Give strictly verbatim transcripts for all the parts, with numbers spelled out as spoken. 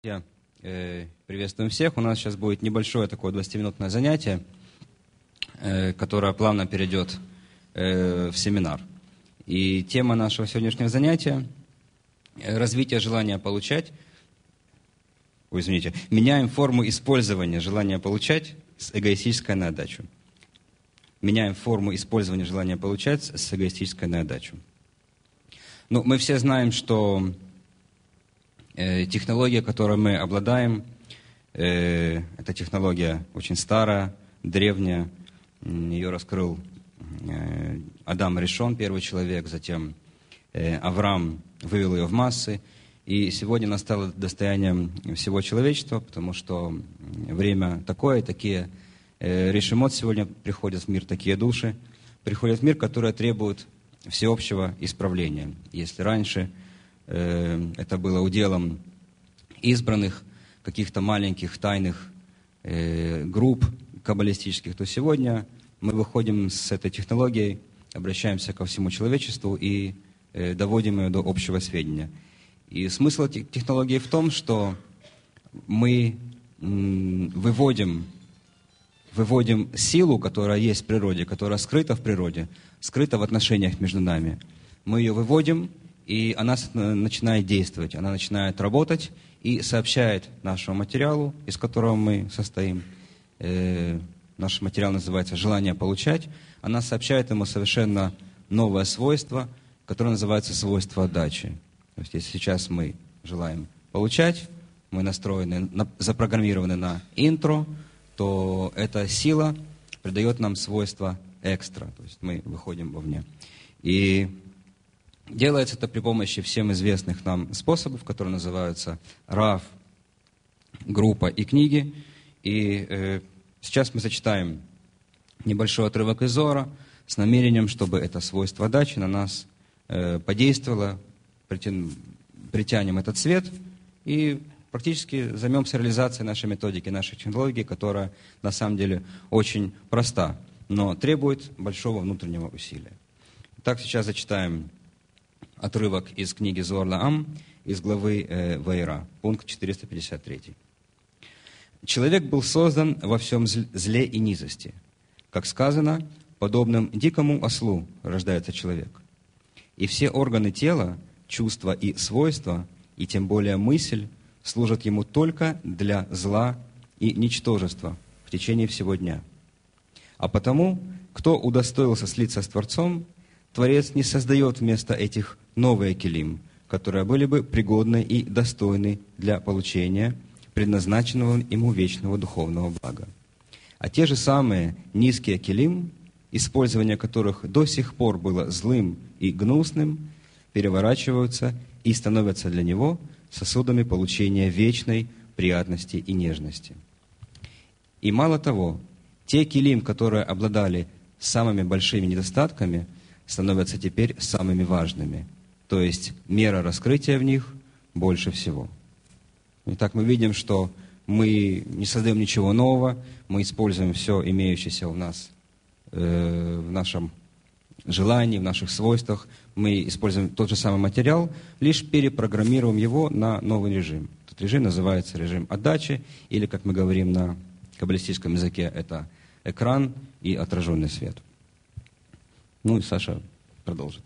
Я э, приветствуем всех. У нас сейчас будет небольшое такое двадцатиминутное занятие, э, которое плавно перейдет э, в семинар. И тема нашего сегодняшнего занятия – развитие желания получать. Ой, извините. Меняем форму использования желания получать с эгоистической на отдачу. Меняем форму использования желания получать с эгоистической на отдачу. Ну, мы все знаем, что технология, которой мы обладаем, э, эта технология очень старая, древняя. Ее раскрыл э, Адам Ришон, первый человек, затем э, Авраам вывел ее в массы. И сегодня она стала достоянием всего человечества, потому что время такое, такие э, решимот сегодня приходят в мир, такие души приходят в мир, которые требуют всеобщего исправления. Если раньше это было уделом избранных, каких-то маленьких тайных э, групп каббалистических, то сегодня мы выходим с этой технологией, обращаемся ко всему человечеству и э, доводим ее до общего сведения. И смысл этой технологии в том, что мы м, выводим, выводим силу, которая есть в природе, которая скрыта в природе, скрыта в отношениях между нами. Мы ее выводим, и она начинает действовать, она начинает работать и сообщает нашему материалу, из которого мы состоим. Э, наш материал называется «желание получать». Она сообщает ему совершенно новое свойство, которое называется свойство отдачи. То есть, если сейчас мы желаем получать, мы настроены, на, запрограммированы на интро, то эта сила придает нам свойство экстра. То есть, мы выходим вовне. И делается это при помощи всем известных нам способов, которые называются РАВ, группа и книги. И э, сейчас мы зачитаем небольшой отрывок из Зоара с намерением, чтобы это свойство отдачи на нас э, подействовало, притян, притянем этот свет и практически займемся реализацией нашей методики, нашей технологии, которая на самом деле очень проста, но требует большого внутреннего усилия. Итак, сейчас зачитаем отрывок из книги Зоар Лаам, из главы э, Ваира, пункт четыреста пятьдесят три. «Человек был создан во всем зле и низости. Как сказано, подобным дикому ослу рождается человек. И все органы тела, чувства и свойства, и тем более мысль, служат ему только для зла и ничтожества в течение всего дня. А потому, кто удостоился слиться с Творцом, Творец не создает вместо этих новые келим, которые были бы пригодны и достойны для получения предназначенного ему вечного духовного блага. А те же самые низкие келим, использование которых до сих пор было злым и гнусным, переворачиваются и становятся для него сосудами получения вечной приятности и нежности. И мало того, те келим, которые обладали самыми большими недостатками, становятся теперь самыми важными. То есть мера раскрытия в них больше всего. Итак, мы видим, что мы не создаем ничего нового, мы используем все имеющееся у нас э, в нашем желании, в наших свойствах. Мы используем тот же самый материал, лишь перепрограммируем его на новый режим. Этот режим называется режим отдачи, или, как мы говорим на каббалистическом языке, это экран и отраженный свет. Ну и Саша продолжит.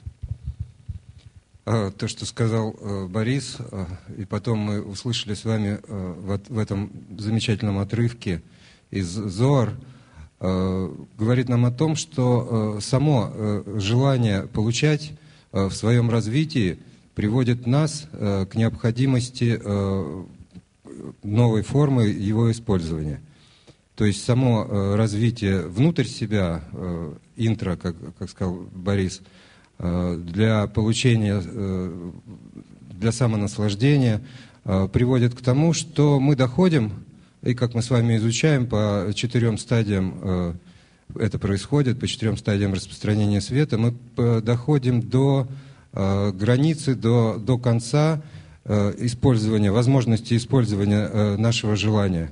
То, что сказал Борис, и потом мы услышали с вами в этом замечательном отрывке из Зоар, говорит нам о том, что само желание получать в своем развитии приводит нас к необходимости новой формы его использования. То есть само развитие внутрь себя, интро, как, как сказал Борис, для получения, для самонаслаждения, приводит к тому, что мы доходим, и как мы с вами изучаем, по четырем стадиям это происходит, по четырем стадиям распространения света, мы доходим до границы, до, до конца использования, возможности использования нашего желания.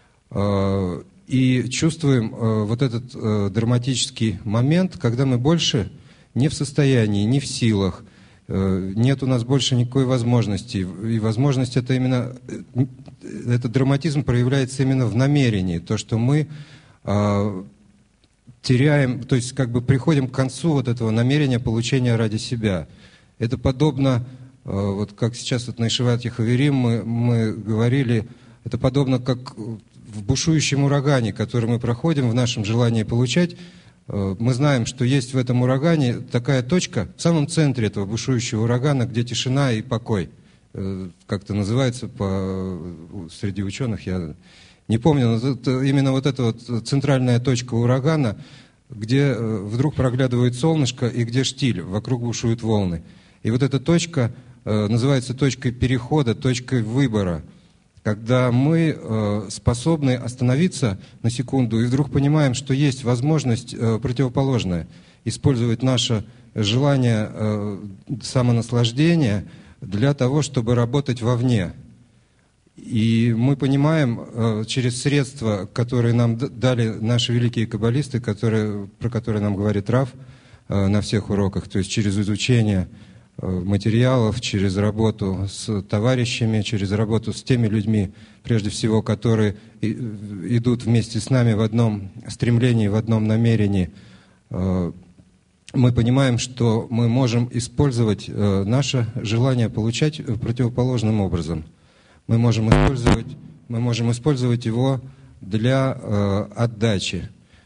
И чувствуем вот этот драматический момент, когда мы больше не в состоянии, не в силах нет у нас больше никакой возможности. И возможность это именно, этот драматизм проявляется именно в намерении. То, что мы э, теряем, то есть как бы приходим к концу вот этого намерения получения ради себя. Это подобно, э, вот как сейчас вот на Ишиват Яхаверим мы, мы говорили, это подобно как в бушующем урагане, который мы проходим в нашем желании получать. Мы знаем, что есть в этом урагане такая точка, в самом центре этого бушующего урагана, где тишина и покой. Как это называется по, среди ученых, я не помню, но это именно вот эта вот центральная точка урагана, где вдруг проглядывает солнышко и где штиль, вокруг бушуют волны. И вот эта точка называется точкой перехода, точкой выбора. Когда мы э, способны остановиться на секунду и вдруг понимаем, что есть возможность э, противоположная, использовать наше желание э, самонаслаждения для того, чтобы работать вовне. И мы понимаем э, через средства, которые нам дали наши великие каббалисты, которые, про которые нам говорит Рав э, на всех уроках, то есть через изучение материалов, через работу с товарищами, через работу с теми людьми, прежде всего, которые идут вместе с нами в одном стремлении, в одном намерении. Мы понимаем, что мы можем использовать наше желание получать противоположным образом. Мы можем использовать, мы можем использовать его для отдачи.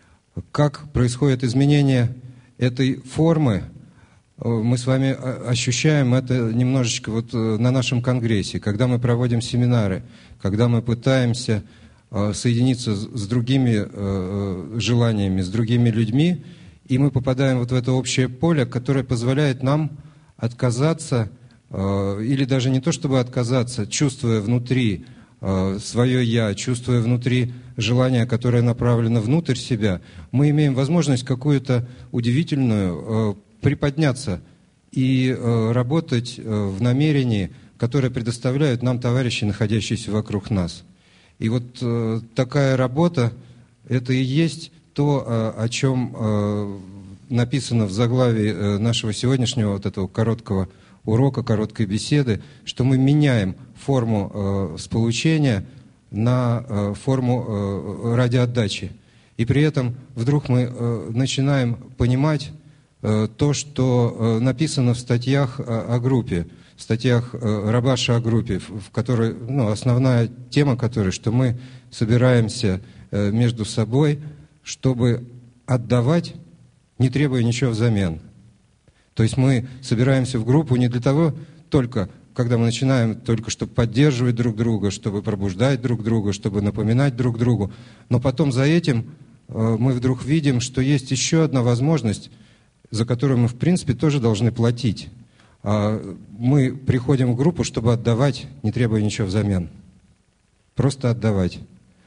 Как происходит изменение этой формы, мы с вами ощущаем это немножечко вот на нашем конгрессе, когда мы проводим семинары, когда мы пытаемся соединиться с другими желаниями, с другими людьми, и мы попадаем вот в это общее поле, которое позволяет нам отказаться, или даже не то чтобы отказаться, чувствуя внутри свое «я», чувствуя внутри желание, которое направлено внутрь себя, мы имеем возможность какую-то удивительную приподняться и э, работать э, в намерении, которое предоставляют нам товарищи, находящиеся вокруг нас. И вот э, такая работа, это и есть то, э, о чем э, написано в заглавии э, нашего сегодняшнего вот этого короткого урока, короткой беседы, что мы меняем форму э, сполучения на э, форму э, ради отдачи. И при этом вдруг мы э, начинаем понимать то, что написано в статьях о группе, в статьях Рабаша о группе, в которой, ну, основная тема которой, что мы собираемся между собой, чтобы отдавать, не требуя ничего взамен. То есть мы собираемся в группу не для того только, когда мы начинаем, только чтобы поддерживать друг друга, чтобы пробуждать друг друга, чтобы напоминать друг другу, но потом за этим мы вдруг видим, что есть еще одна возможность, за которую мы, в принципе, тоже должны платить. Мы приходим в группу, чтобы отдавать, не требуя ничего взамен. Просто отдавать.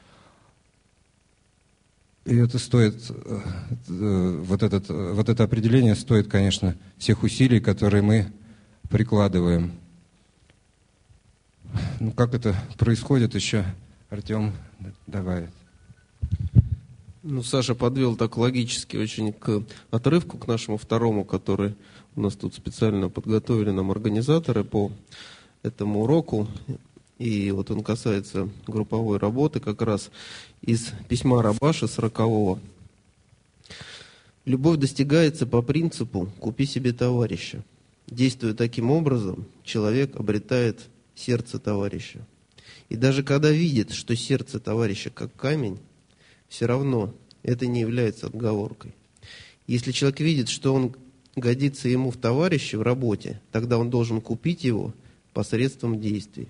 И это стоит, вот, этот, вот это определение стоит, конечно, всех усилий, которые мы прикладываем. Ну, как это происходит еще, Артем добавит. Ну, Саша подвел так логически очень к отрывку, к нашему второму, который у нас тут специально подготовили нам организаторы по этому уроку. И вот он касается групповой работы как раз из письма Рабаша сорокового. «Любовь достигается по принципу «купи себе товарища». Действуя таким образом, человек обретает сердце товарища. И даже когда видит, что сердце товарища как камень, все равно это не является отговоркой. Если человек видит, что он годится ему в товарище в работе, тогда он должен купить его посредством действий.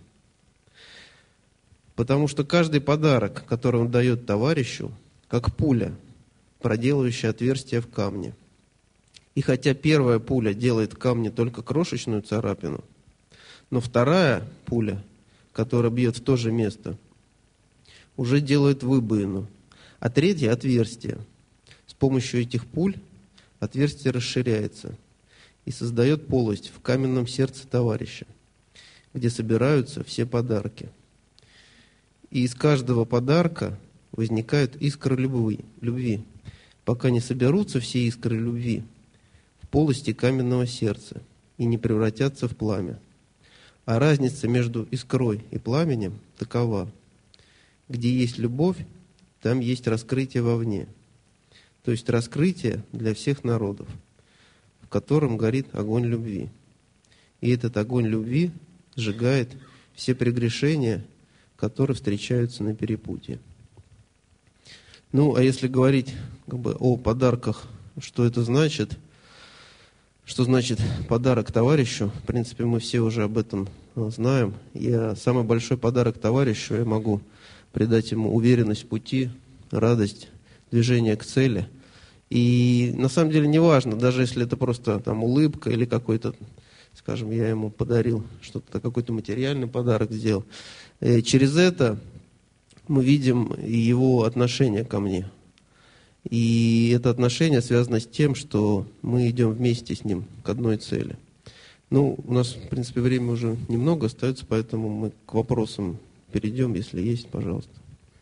Потому что каждый подарок, который он дает товарищу, как пуля, проделывающая отверстие в камне. И хотя первая пуля делает в камне только крошечную царапину, но вторая пуля, которая бьет в то же место, уже делает выбоину, а третье – отверстие. С помощью этих пуль отверстие расширяется и создает полость в каменном сердце товарища, где собираются все подарки. И из каждого подарка возникают искры любви, любви, пока не соберутся все искры любви в полости каменного сердца и не превратятся в пламя. А разница между искрой и пламенем такова. Где есть любовь, там есть раскрытие вовне. То есть раскрытие для всех народов, в котором горит огонь любви. И этот огонь любви сжигает все прегрешения, которые встречаются на перепутье. Ну, а если говорить как бы о подарках, что это значит, что значит подарок товарищу, в принципе, мы все уже об этом знаем. Я самый большой подарок товарищу, я могу придать ему уверенность в пути, радость, движение к цели. И на самом деле не важно, даже если это просто там улыбка или какой-то, скажем, я ему подарил что-то, какой-то материальный подарок сделал. И через это мы видим его отношение ко мне. И это отношение связано с тем, что мы идем вместе с ним к одной цели. Ну, у нас, в принципе, время уже немного остается, поэтому мы к вопросам перейдем, если есть, пожалуйста.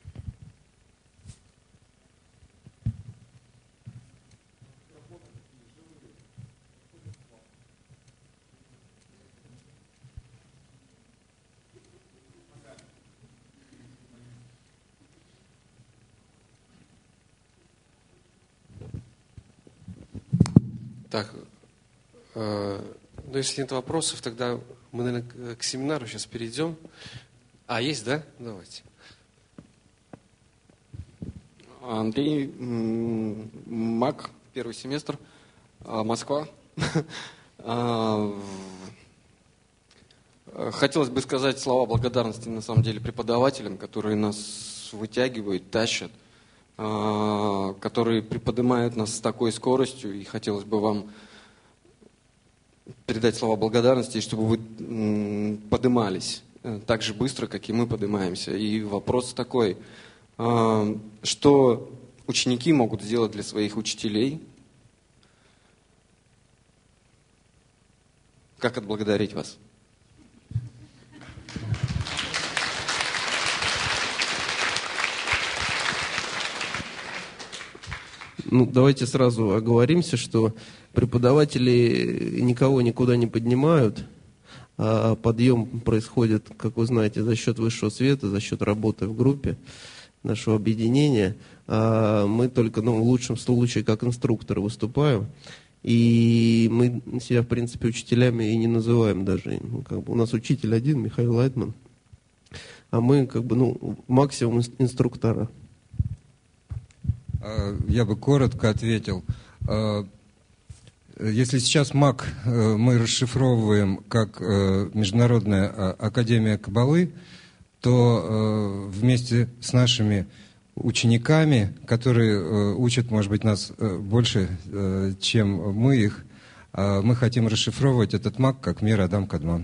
Так, э, ну если нет вопросов, тогда мы, наверное, к семинару сейчас перейдем. А, есть, да? Давайте. Андрей, МАК, первый семестр, Москва. Хотелось бы сказать слова благодарности, на самом деле, преподавателям, которые нас вытягивают, тащат, которые приподнимают нас с такой скоростью, и хотелось бы вам передать слова благодарности, чтобы вы поднимались так же быстро, как и мы поднимаемся. И вопрос такой, что ученики могут сделать для своих учителей? Как отблагодарить вас? Ну, давайте сразу оговоримся, что преподаватели никого никуда не поднимают, а подъем происходит, как вы знаете, за счет высшего света, за счет работы в группе нашего объединения. А мы только, ну, в лучшем случае, как инструкторы выступаем. И мы себя, в принципе, учителями и не называем даже. Ну, как бы у нас учитель один, Михаил Лайтман, а мы, как бы, ну, максимум инструктора. Я бы коротко ответил. Если сейчас МАК мы расшифровываем как Международная академия Каббалы, то вместе с нашими учениками, которые учат, может быть, нас больше, чем мы их, мы хотим расшифровывать этот МАК как Мир Адам Кадмон.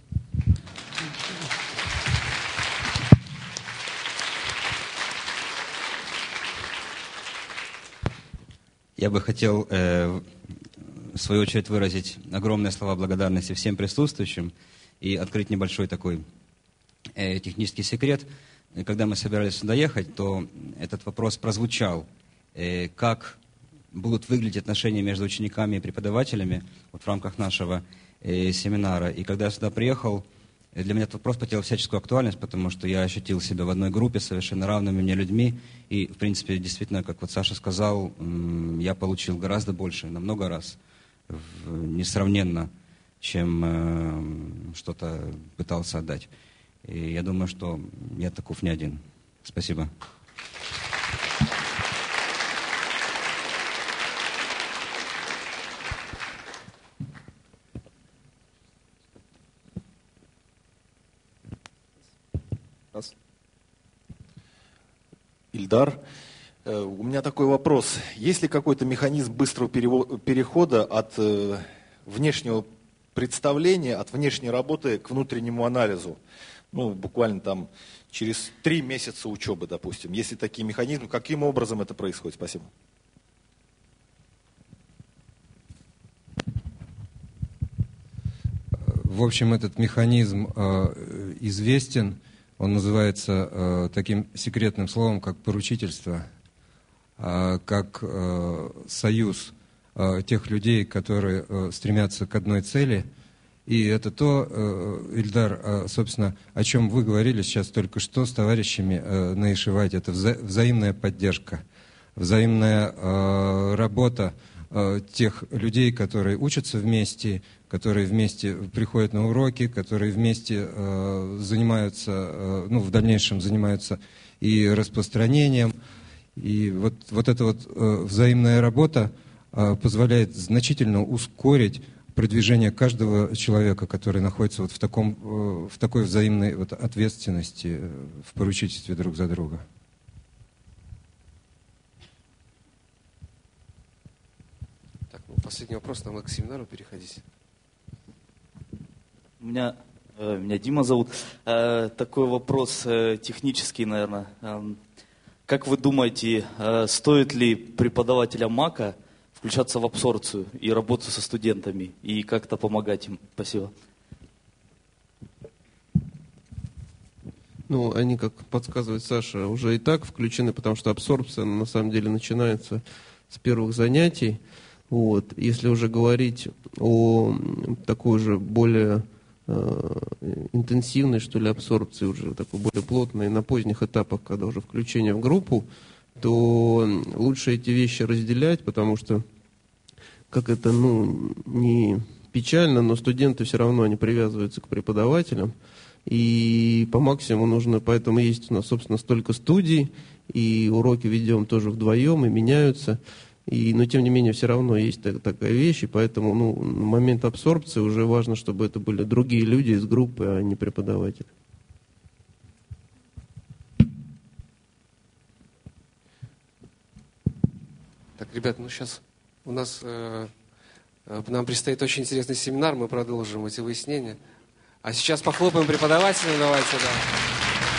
Я бы хотел, э, в свою очередь, выразить огромные слова благодарности всем присутствующим и открыть небольшой такой э, технический секрет. Когда мы собирались сюда ехать, то этот вопрос прозвучал. Э, как будут выглядеть отношения между учениками и преподавателями вот в рамках нашего э, семинара. И когда я сюда приехал, для меня этот вопрос потерял всяческую актуальность, потому что я ощутил себя в одной группе с совершенно равными мне людьми. И, в принципе, действительно, как вот Саша сказал, я получил гораздо больше, намного раз, несравненно, чем что-то пытался отдать. И я думаю, что я таков не один. Спасибо. Ильдар, у меня такой вопрос. Есть ли какой-то механизм быстрого перехода от внешнего представления, от внешней работы к внутреннему анализу? Ну, буквально там через три месяца учебы, допустим. Есть ли такие механизмы? Каким образом это происходит? Спасибо. В общем, этот механизм э, известен. Он называется э, таким секретным словом, как поручительство, э, как э, союз э, тех людей, которые э, стремятся к одной цели, И это то, э, Ильдар, э, собственно, о чем вы говорили сейчас только что с товарищами э, на Ишивате. Это вза взаимная поддержка, взаимная э, работа э, тех людей, которые учатся вместе, которые вместе приходят на уроки, которые вместе э, занимаются, э, ну, в дальнейшем занимаются и распространением. И вот, вот эта вот э, взаимная работа э, позволяет значительно ускорить продвижение каждого человека, который находится вот в, таком, э, в такой взаимной вот ответственности, э, в поручительстве друг за друга. Так, ну, последний вопрос, нам к семинару переходить. У меня, э, меня Дима зовут. Э, такой вопрос э, технический, наверное. Э, как вы думаете, э, стоит ли преподавателям МАКа включаться в абсорбцию и работу со студентами и как-то помогать им? Спасибо. Ну, они, как подсказывает Саша, уже и так включены, потому что абсорбция на самом деле начинается с первых занятий. Вот. Если уже говорить о такой же более э, интенсивной, что ли, абсорбции, уже такой более плотной, на поздних этапах, когда уже включение в группу, то лучше эти вещи разделять, потому что, как это, ну, не печально, но студенты все равно, они привязываются к преподавателям, и по максимуму нужно, поэтому есть у нас, собственно, столько студий, и уроки ведем тоже вдвоем, и меняются, и, но тем не менее все равно есть так, такая вещь, и поэтому, ну, на момент абсорбции уже важно, чтобы это были другие люди из группы, а не преподаватели. Так, ребят, ну сейчас у нас, э, э, нам предстоит очень интересный семинар, мы продолжим эти выяснения. А сейчас похлопаем преподавателям, давайте, да.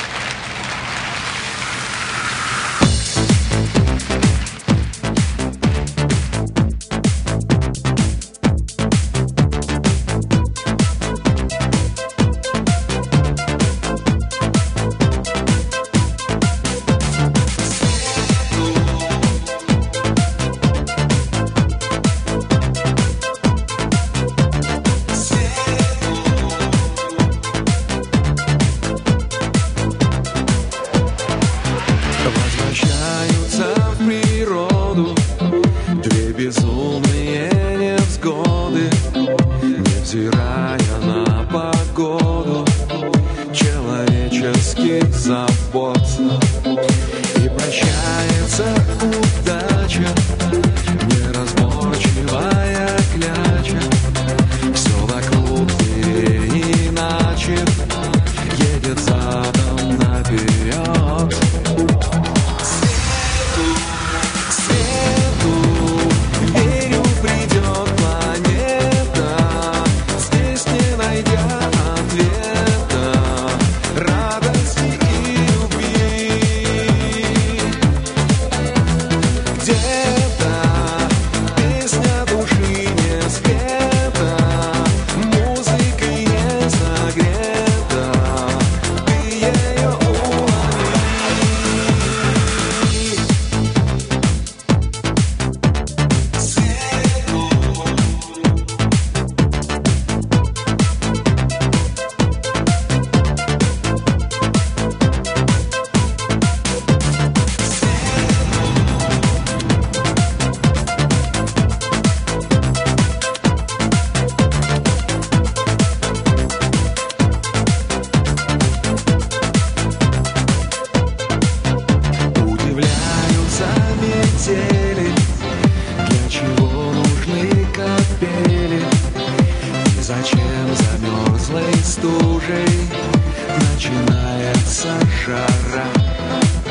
Зачем замерзлой стужей начинается жара?